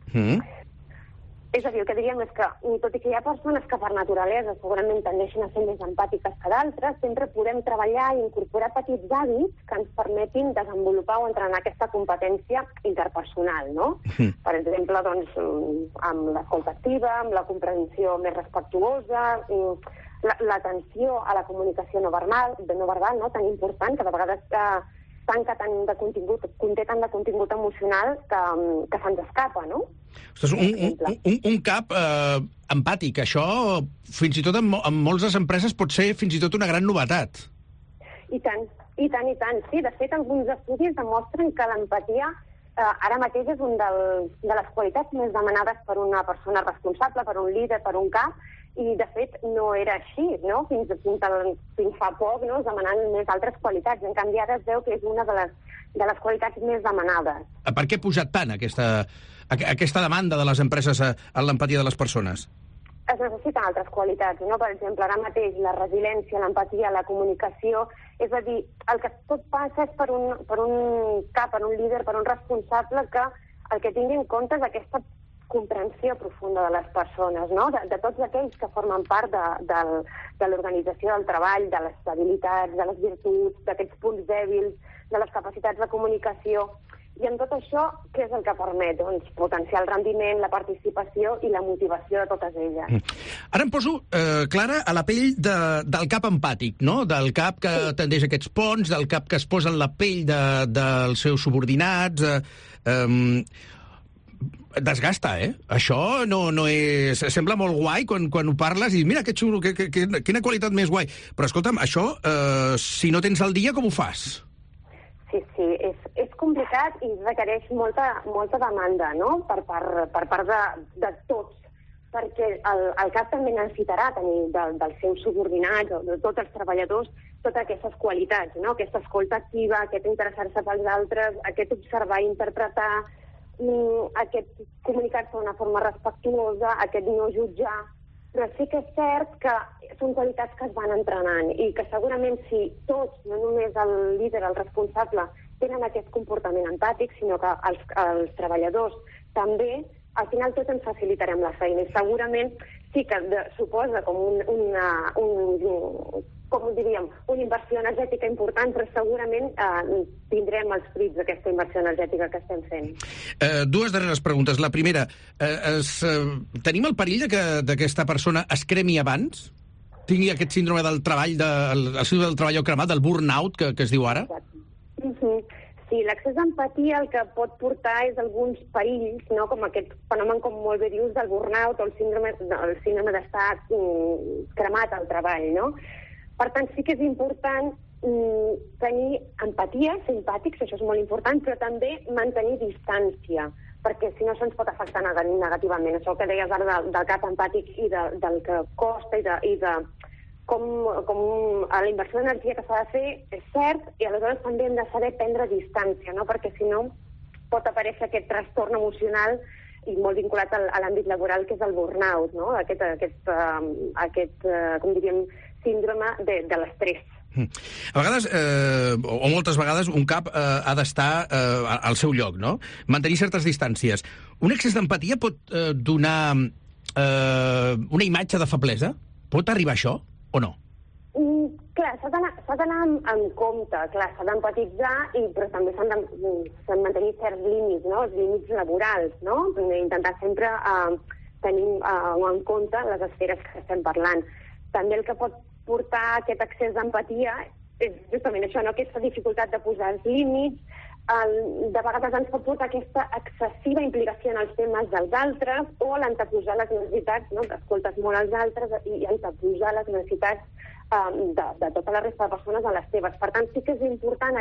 És a dir, el que diríem és que, tot i que hi ha persones que per naturalesa segurament tendeixen a ser més empàtiques que d'altres, sempre podem treballar i incorporar petits hàbits que ens permetin desenvolupar o entrenar aquesta competència interpersonal, no? Per exemple, doncs, amb l'escolta activa, amb la comprensió més respectuosa, l'atenció a la comunicació no verbal, no? Tan important, que de vegades conté tant de contingut emocional que se'ns escapa, no? Ostres, un cap empàtic, això fins i tot en moltes empreses pot ser fins i tot una gran novetat. I tant. Sí, de fet, alguns estudis demostren que l'empatia ara mateix és una de les qualitats més demanades per una persona responsable, per un líder, per un cap, i de fet no era així, no? Fins fa poc, no?, es demanen més altres qualitats. En canvi, ara es veu que és una de les qualitats més demanades. Per què ha pujat tant aquesta demanda de les empreses a l'empatia de les persones? Es necessiten altres qualitats, no? Per exemple, ara mateix la resiliència, l'empatia, la comunicació, és a dir, el que tot passa és per un cap, per un líder, per un responsable que el que tingui en compte és aquesta comprensió profunda de les persones, no? De tots aquells que formen part de l'organització del treball, de les habilitats, de les virtuts, d'aquests punts dèbils, de les capacitats de comunicació. I amb tot això, què és el que permet? Doncs potenciar el rendiment, la participació i la motivació de totes elles. Ara em poso, Clara, a la pell del cap empàtic, no? Del cap que tendeix aquests ponts, del cap que es posa en la pell dels seus subordinats. Desgasta, Això no és... Sembla molt guai quan ho parles i mira que xulo, quina qualitat més guai. Però escolta'm, això, si no tens el dia, com ho fas? Sí, és complicat i requereix molta demanda, no?, per part de tots. perquè el CAP també necessitarà tenir dels seus subordinats, o de tots els treballadors, totes aquestes qualitats, no? Aquesta escolta activa, aquest interessar-se pels altres, aquest observar i interpretar, aquest comunicar-se d'una forma respectuosa, aquest no jutjar. Però sí que és cert que són qualitats que es van entrenant i que segurament si tots, no només el líder, el responsable, tenen aquest comportament empàtic, sinó que els treballadors també, al final tots ens facilitarem la feina i segurament sí que suposa com una inversió energètica important, però segurament tindrem els fruits d'aquesta inversió energètica que estem fent. Dues darreres preguntes. La primera, tenim el perill que aquesta persona es cremi abans? Tingui aquest síndrome del treball, el síndrome del treball cremat, del burnout, que es diu ara? Sí, l'accés d'empatia el que pot portar és alguns perills, no? Com aquest fenomen, com molt bé dius, del burnout o el síndrome d'estar cremat al treball, no? Per tant, sí que és important tenir empatia, ser empàtics, això és molt important, però també mantenir distància, perquè si no això ens pot afectar negativament. Això que deies ara del cap empàtic i del que costa i de com la inversió d'energia que s'ha de fer és cert, i aleshores també hem de saber prendre distància, no? Perquè si no pot aparèixer aquest trastorn emocional i molt vinculat a l'àmbit laboral, que és el burnout, no? Aquest com diríem, síndrome de l'estrès. A vegades, o moltes vegades, un cap ha d'estar al seu lloc, no? Mantenir certes distàncies. Un excés d'empatia pot donar una imatge de feblesa? Pot arribar a això o no? Clar, s'ha d'anar amb compte, clar, s'ha d'empatitzar, però també s'han de mantenir certs límits, no? Els límits laborals, no? Intentar sempre tenir en compte les esferes que estem parlant. També el que pot portar aquest excés d'empatia és justament això, no? Aquesta dificultat de posar els límits, de vegades ens pot portar aquesta excessiva implicació en els temes dels altres o l'anteposar les necessitats, no? Escoltes molt als altres i anteposar les necessitats de tota la resta de persones a les teves. Per tant, sí que és important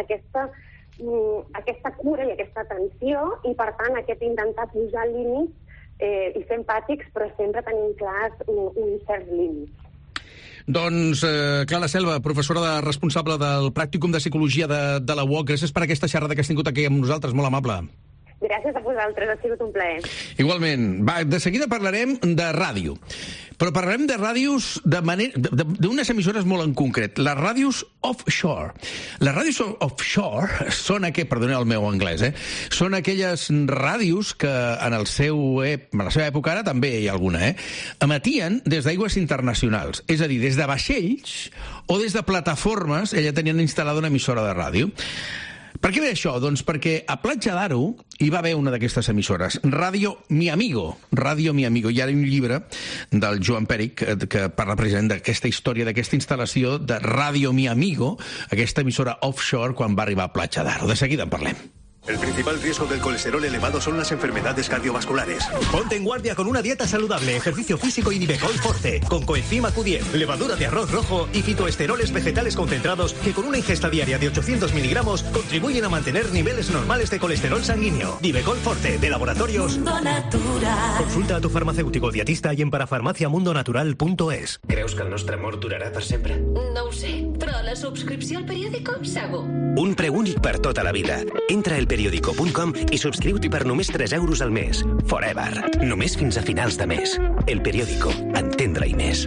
aquesta cura i aquesta atenció i, per tant, aquest intentar posar límits i ser empàtics, però sempre tenint clars uns certs límits. Doncs, Clara Selva, professora responsable del pràcticum de psicologia de la UOC, gràcies per aquesta xerrada que has tingut aquí amb nosaltres, molt amable. Gràcies a vosaltres, ha sigut un plaer. Igualment. Va, de seguida parlarem de ràdio. Però parlarem de ràdios d'unes emissores molt en concret, les ràdios offshore. Les ràdios offshore són perdoneu el meu anglès, són aquelles ràdios que en la seva època, ara també hi ha alguna, emetien des d'aigües internacionals, és a dir, des de vaixells o des de plataformes, ella tenien instal·lada una emissora de ràdio. Per què ve això? Doncs perquè a Platja d'Aro hi va haver una d'aquestes emissores, Radio Mi Amigo. Radio Mi Amigo. Hi ha un llibre del Joan Pèric que parla precisament d'aquesta història, d'aquesta instal·lació de Radio Mi Amigo, aquesta emissora offshore quan va arribar a Platja d'Aro. De seguida en parlem. El principal riesgo del colesterol elevado son las enfermedades cardiovasculares. Ponte en guardia con una dieta saludable, ejercicio físico y Divecol Forte, con coenzima Q10, levadura de arroz rojo y fitoesteroles vegetales concentrados que con una ingesta diaria de 800 miligramos contribuyen a mantener niveles normales de colesterol sanguíneo. Divecol Forte, de Laboratorios Mundo Natural. Consulta a tu farmacéutico dietista i en parafarmaciamundonatural.es. Creus que el nostre amor durarà per sempre? No ho sé, però la subscripció al periòdico, segur. Un preu únic per tota la vida. Entra al periódico.com i subscriu-t'hi per només 3 euros al mes. Forever. Només fins a finals de mes. El Periódico. Entendre-hi més.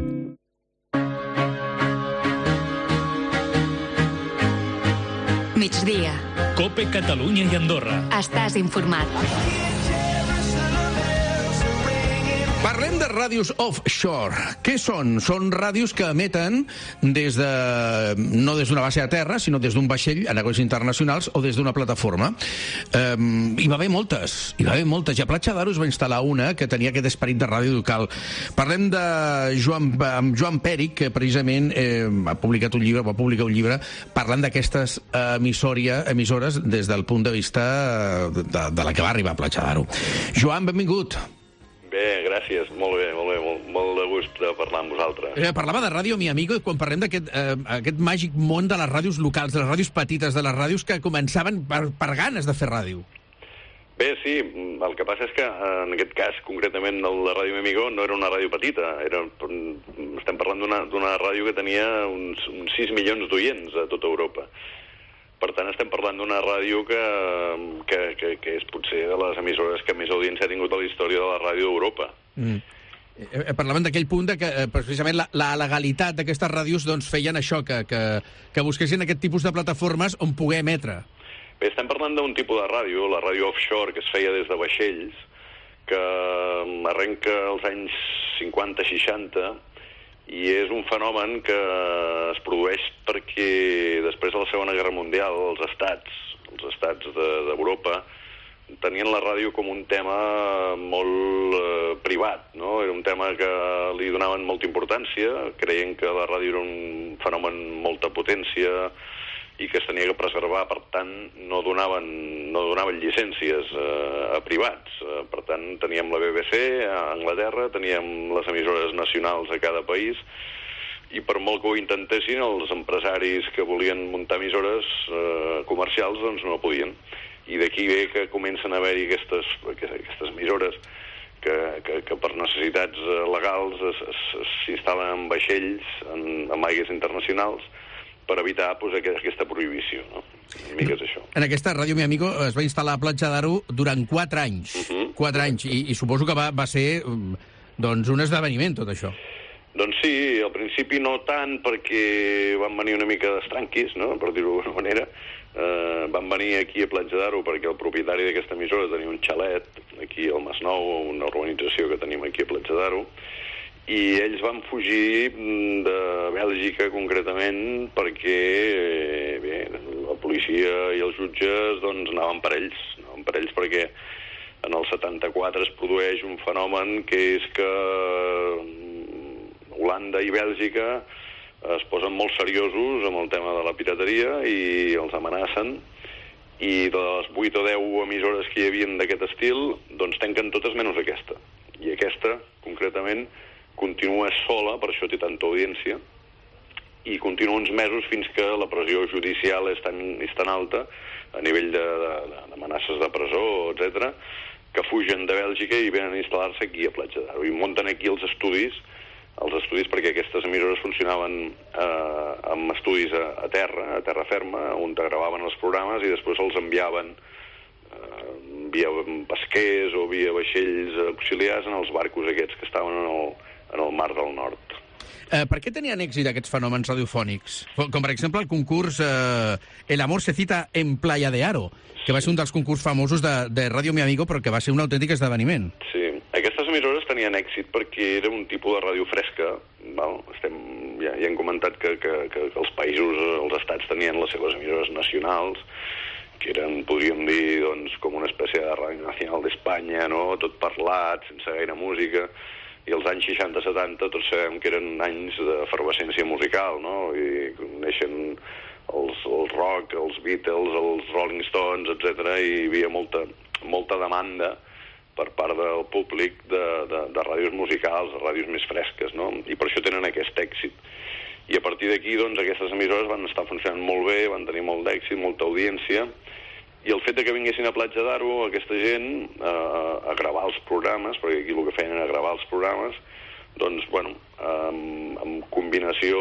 Migdia. COPE Catalunya i Andorra. Estàs informat. Parlem de ràdios offshore. Què són? Són ràdios que emeten no des d'una base a terra, sinó des d'un vaixell en aigües internacionals o des d'una plataforma. Hi va haver moltes. I a Platja d'Aro es va instal·lar una que tenia aquest esperit de ràdio local. Parlem amb Joan Pèric, que precisament va publicar un llibre parlant d'aquestes emissores des del punt de vista de la que va arribar a Platja d'Aro. Joan, benvingut. Bé, gràcies, molt bé, molt de gust de parlar amb vosaltres. Parlava de Ràdio Mi Amigo i quan parlem d'aquest màgic món de les ràdios locals, de les ràdios petites, de les ràdios que començaven per ganes de fer ràdio. Bé, sí, el que passa és que en aquest cas, concretament, la Ràdio Mi Amigo no era una ràdio petita. Estem parlant d'una ràdio que tenia uns 6 milions d'oients a tota Europa. Per tant, estem parlant d'una ràdio que és potser de les emissores que més audiència ha tingut a la història de la ràdio d'Europa. Parlaven d'aquell punt de que precisament la legalitat d'aquestes ràdios doncs, feien això, que busquessin aquest tipus de plataformes on poder emetre. Bé, estem parlant d'un tipus de ràdio, la ràdio offshore, que es feia des de vaixells, que arrenca als anys 50-60, i és un fenomen que es produeix perquè després de la Segona Guerra Mundial els estats d'Europa tenien la ràdio com un tema molt privat, no? Era un tema que li donaven molta importància, creien que la ràdio era un fenomen amb molta potència i que es tenia que preservar, per tant no donaven llicències a privats. Per tant, teníem la BBC a Anglaterra, teníem les emissores nacionals a cada país, i per molt que ho intentessin, els empresaris que volien muntar emissores comercials doncs no podien. I d'aquí ve que comencen a haver-hi aquestes emissores que per necessitats legals s'instal·len en vaixells, en aigües internacionals, per evitar aquesta prohibició, no? Una mica és això. En aquesta Ràdio Mi Amigo es va instal·lar a Platja d'Aro durant 4 anys. 4 anys, i suposo que va ser doncs, un esdeveniment, tot això. Doncs sí, al principi no tant, perquè van venir una mica d'estranquis, no?, per dir-ho d'alguna manera. Van venir aquí a Platja d'Aro perquè el propietari d'aquesta emissora tenia un xalet aquí al Masnou, una urbanització que tenim aquí a Platja d'Aro, i ells van fugir de Bèlgica concretament perquè bé, la policia i els jutges doncs, anaven per ells perquè en el 74 es produeix un fenomen que és que Holanda i Bèlgica es posen molt seriosos amb el tema de la pirateria i els amenacen, i de les 8 o 10 emissores que hi havia d'aquest estil doncs tanquen totes menys aquesta, i aquesta concretament continua sola, per això té tanta audiència, i continua uns mesos fins que la pressió judicial és tan alta a nivell d'amenaces de presó, etc., que fugen de Bèlgica i venen a instal·lar-se aquí a Platja d'Aro i munten aquí els estudis perquè aquestes emissores funcionaven amb estudis a terra ferma, on gravaven els programes i després els enviaven via pesquers o via vaixells auxiliars en els barcos aquests que estaven en el Mar del Nord. Per què tenien èxit aquests fenòmens radiofònics? Com, per exemple, el concurs El amor se cita en Playa de Aro, que va ser un dels concursos famosos de Ràdio Mi Amigo, però que va ser un autèntic esdeveniment. Sí, aquestes emissores tenien èxit perquè era un tipus de ràdio fresca. Ja hem comentat que els països, els estats, tenien les seves emissores nacionals, que eren, podríem dir, doncs, com una espècie de ràdio nacional d'Espanya, no? Tot parlat, sense gaire música. I els anys 60-70 tots sabem que eren anys d'efervescència musical, no? I neixen el rock, els Beatles, els Rolling Stones, etc. I hi havia molta demanda per part del públic de ràdios musicals, de ràdios més fresques, no? I per això tenen aquest èxit. I a partir d'aquí, doncs, aquestes emissores van estar funcionant molt bé, van tenir molt d'èxit, molta audiència, i el fet que vinguessin a Platja d'Aro aquesta gent a gravar els programes, perquè aquí el que feien era gravar els programes, doncs, bueno, amb combinació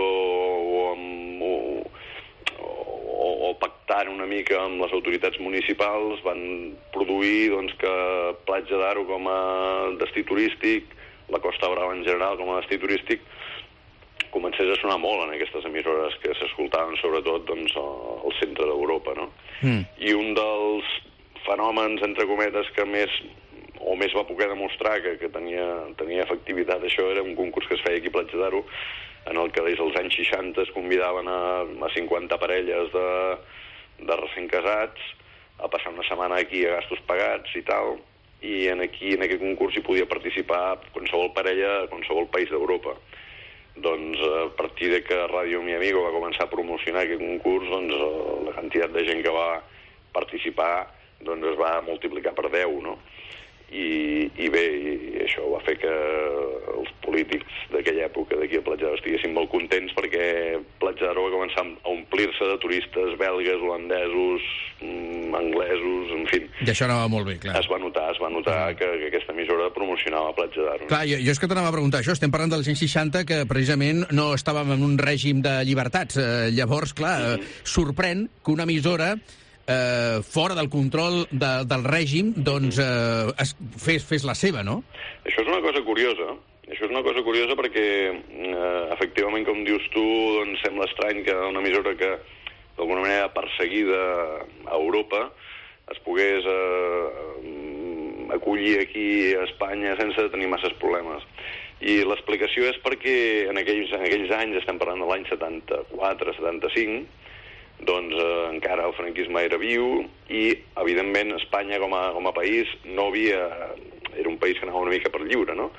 o pactant una mica amb les autoritats municipals, van produir doncs, que Platja d'Aro com a destí turístic, la Costa Brava en general com a destí turístic, comencés a sonar molt en aquestes emissores que s'escoltaven sobretot doncs, al centre d'Europa, no? I un dels fenòmens, entre cometes, que més va poder demostrar que tenia efectivitat, això era un concurs que es feia aquí a Platja d'Aro, en el que des dels anys 60 es convidaven a 50 parelles de recent casats a passar una setmana aquí a gastos pagats i tal, i aquí en aquest concurs hi podia participar qualsevol parella de qualsevol país d'Europa. Doncs a partir de que Ràdio Mi Amigo va començar a promocionar aquest concurs, doncs la quantitat de gent que va participar doncs es va multiplicar per 10, no? i bé, i això va fer que els polítics d'aquella època d'aquí a Platja d'Aro estiguessin molt contents, perquè Platja d'Aro va començar a omplir-se de turistes belgues, holandesos, anglesos, en fi. I això anava molt bé, clar. Es va notar que aquesta emissora promocionava Platja d'Aro. Clar, jo és que t'anava a preguntar això. Estem parlant dels anys 60, que precisament no estàvem en un règim de llibertats. Llavors, clar, sorprèn que una emissora fora del control del règim, doncs fes la seva, no? Això és una cosa curiosa. Això és una cosa curiosa perquè, efectivament, com dius tu, doncs sembla estrany que una emissora que, d'alguna manera, perseguida a Europa, es pogués acollir aquí a Espanya sense tenir masses problemes. I l'explicació és perquè en aquells anys, estem parlant de l'any 74, 75, doncs encara el franquisme era viu i, evidentment, Espanya com a país no havia... Era un país que anava una mica per lliure, no?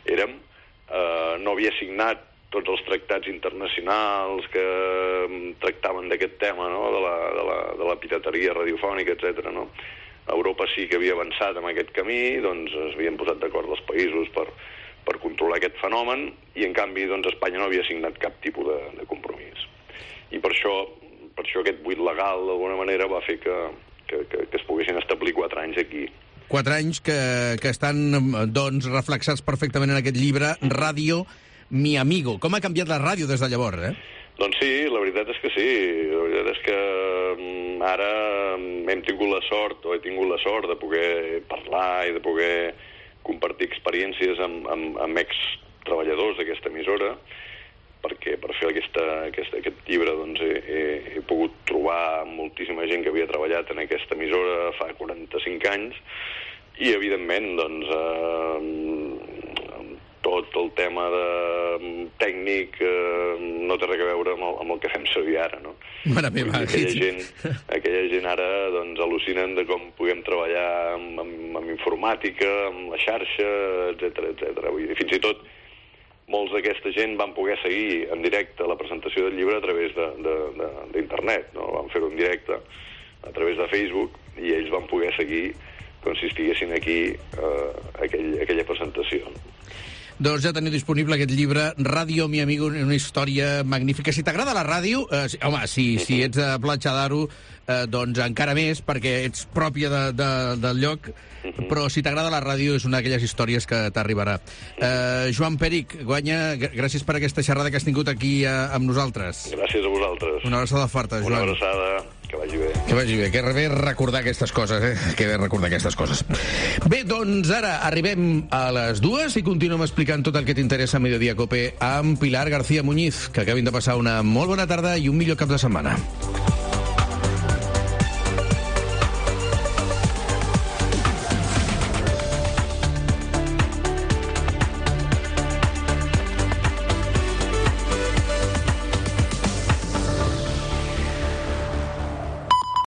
No havia signat tots els tractats internacionals que tractaven d'aquest tema, no? De la pirateria radiofònica, etc. No? Europa sí que havia avançat en aquest camí, doncs es havien posat d'acord els països per controlar aquest fenomen i, en canvi, doncs, Espanya no havia signat cap tipus de compromís. I per això aquest buit legal, d'alguna manera, va fer que es poguessin establir 4 anys aquí. 4 anys que estan, doncs, reflexats perfectament en aquest llibre, Ràdio Mi Amigo. Com ha canviat la ràdio des de llavors, Doncs sí, la veritat és que sí. La veritat és que ara hem tingut la sort, o he tingut la sort, de poder parlar i de poder compartir experiències amb ex-treballadors d'aquesta emissora, perquè per fer aquest llibre doncs, he pogut trobar moltíssima gent que havia treballat en aquesta emissora fa 45 anys i, evidentment, doncs, tot el tema tècnic no té res a veure amb el que fem servir ara, no? Mare meva, aquella gent ara doncs, al·lucinen de com podem treballar amb informàtica, amb la xarxa, etc. Fins i tot molts d'aquesta gent van poder seguir en directe la presentació del llibre a través d'internet, no? Van fer-ho en directe a través de Facebook i ells van poder seguir com si estiguessin aquí aquella presentació. Doncs ja teniu disponible aquest llibre, Ràdio Mi Amigo, una història magnífica. Si t'agrada la ràdio, home, si ets de Platja d'Aro, doncs encara més, perquè ets pròpia del lloc, però si t'agrada la ràdio és una d'aquelles històries que t'arribarà. Joan Perich, Guanya, gràcies per aquesta xerrada que has tingut aquí amb nosaltres. Gràcies a vosaltres. Una abraçada forta, Joan. Una abraçada. Que vagi bé. Que vagi bé. Que bé recordar aquestes coses, Que bé recordar aquestes coses. Bé, doncs ara arribem a les 2 i continuem explicant tot el que t'interessa a Mediodía Cope amb Pilar García Muñiz. Que acabin de passar una molt bona tarda i un millor cap de setmana.